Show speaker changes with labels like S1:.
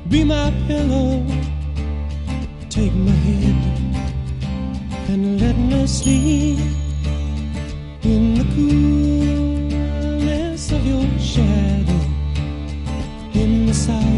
S1: Be my pillow, take my head, and let me sleep in the coolness of your shadow, in the silence